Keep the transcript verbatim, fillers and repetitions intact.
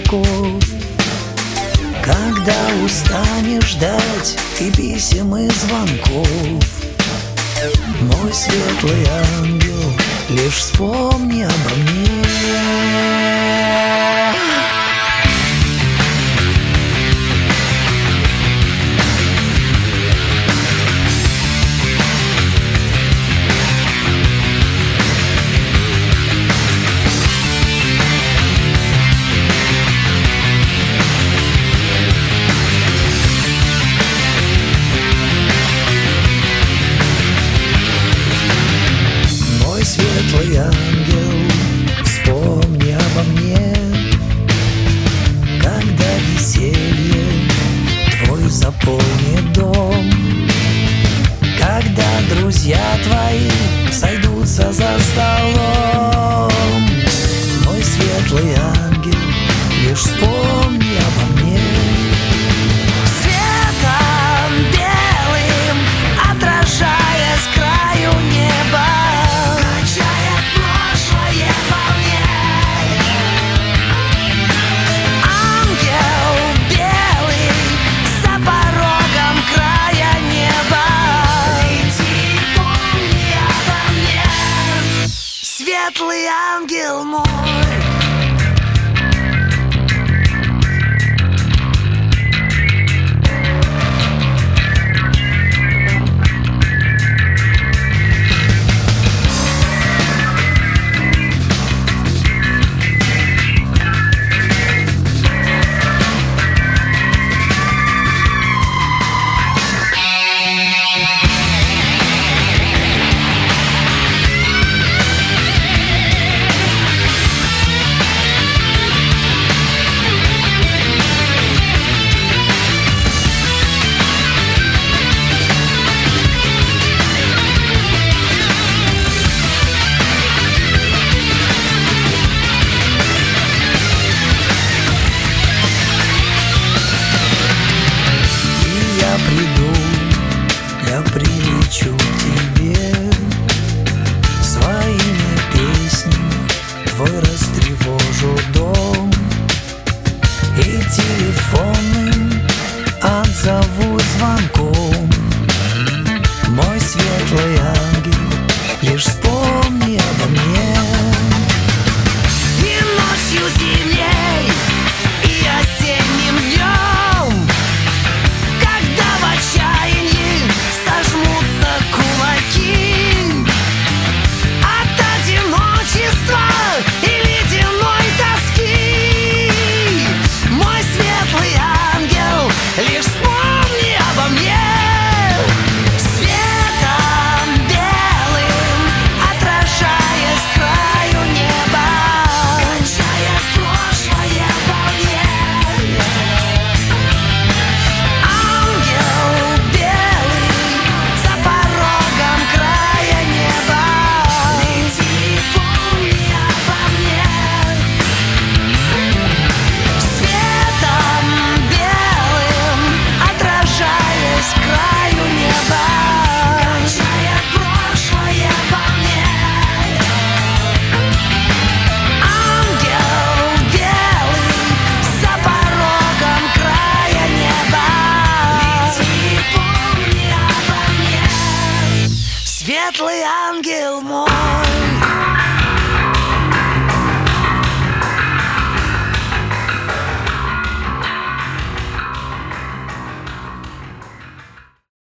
веков. Когда устанешь ждать и писем, и звонков, мой светлый ангел, лишь вспомни обо мне. Светлый ангел, вспомни обо мне, когда веселье твой заполнит дом, когда друзья твои сойдутся за столом. Мой светлый ангел, лишь вспомни обо мне. Светом белым отражаясь с краю неба, светлый ангел мой.